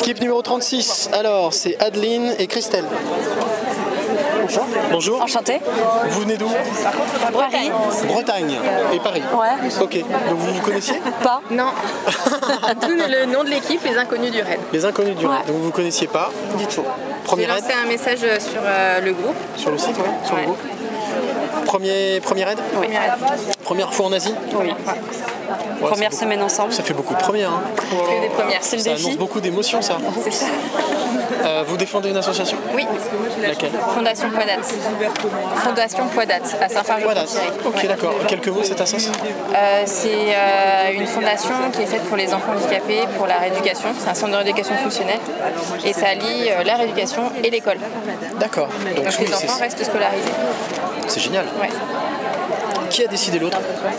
Équipe numéro 36, alors c'est Adeline et Christelle. Bonjour. Bonjour. Enchantée. Vous venez d'où? Paris. Bretagne et Paris. Ouais. Ok, donc vous connaissiez? Pas. Non. D'où le nom de l'équipe, les inconnus du raid. Les inconnus du raid, Ouais. donc vous connaissiez pas Du tout. Premier J'ai raid lancé un message sur le groupe. sur le site, ouais, sur le Ouais. groupe. Premier raid? Oui. Première fois en Asie? Oui. Ouais, Première c'est semaine ensemble. Ça fait beaucoup de premières. Hein. Que des premières. C'est le Ça défi. annonce beaucoup d'émotions, ça. C'est ça. Vous défendez une association? Oui. Laquelle? Fondation Poidat. Fondation Poidat à Voilà. Saint-Fargeau-Thierry. Ok, d'accord. Quelques mots, cette association? C'est une fondation qui est faite pour les enfants handicapés, pour la rééducation. C'est un centre de rééducation fonctionnelle. Et ça allie la rééducation et l'école. D'accord. Donc oui, les enfants restent scolarisés. c'est génial. Ouais. Qui a décidé l'autre?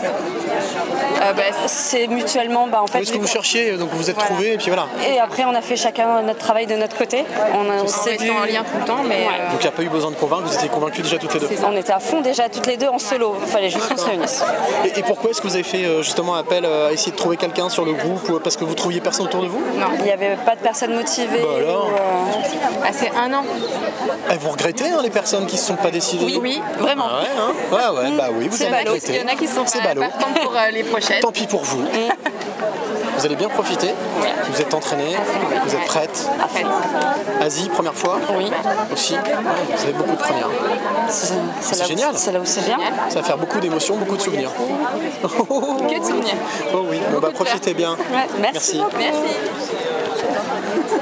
C'est mutuellement, en fait. Où est-ce que vous cherchiez? Donc vous vous êtes Voilà. trouvés et puis voilà. Et après, on a fait chacun notre travail de notre côté. On En s'est vu. restant en lien tout le temps, mais Ouais. Donc il n'y a pas eu besoin de convaincre, vous étiez convaincus déjà toutes les deux. On était à fond déjà toutes les deux en solo. Il fallait juste qu'on se réunisse. Et pourquoi est-ce que vous avez fait justement appel à essayer de trouver quelqu'un sur le groupe ou parce que vous trouviez personne autour de vous? non. Il n'y avait pas de personnes motivées. Bah alors. C'est un an. Vous regrettez les personnes qui ne se sont pas décidées? Oui, vraiment. Ah ouais, hein? Ouais, bah oui, vous C'est avez ballot. regretté. Il y en a qui sont C'est pas ballot. partants pour les prochaines. Tant pis pour vous. Vous allez bien profiter. Vous êtes entraînés, vous êtes prêtes. En fait. Asie, première fois? Oui. Aussi. Ouais, vous avez beaucoup de premières. C'est là où- génial. C'est là où c'est bien. Ça va faire beaucoup d'émotions, beaucoup de souvenirs. Que de souvenirs. Oh oui, bon, bah, profitez bien. Ouais, merci. Merci. Merci.